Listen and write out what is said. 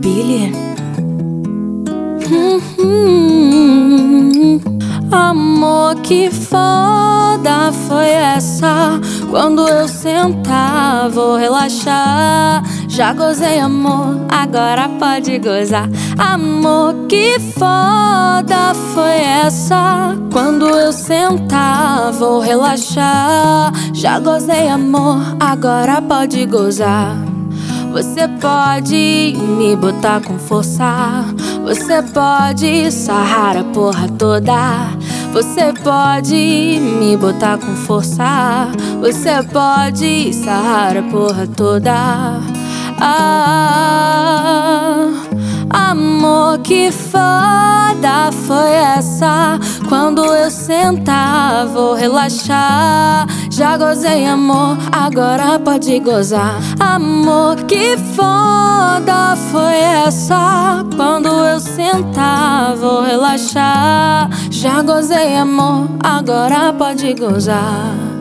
Billy. Amor, que foda foi essa? Quando eu sentar, vou relaxar. Já gozei, amor, agora pode gozar. Amor, que foda foi essa? Quando eu sentar, vou relaxar. Já gozei, amor, agora pode gozar. Você pode me botar com força, você pode sarrar a porra toda. Você pode me botar com força, você pode sarrar a porra toda. Amor, que foda foi essa? Quando eu sentar, vou relaxar. Já gozei, amor, agora pode gozar. Amor, que foda foi essa? Quando eu sentar, vou relaxar. Já gozei, amor, agora pode gozar.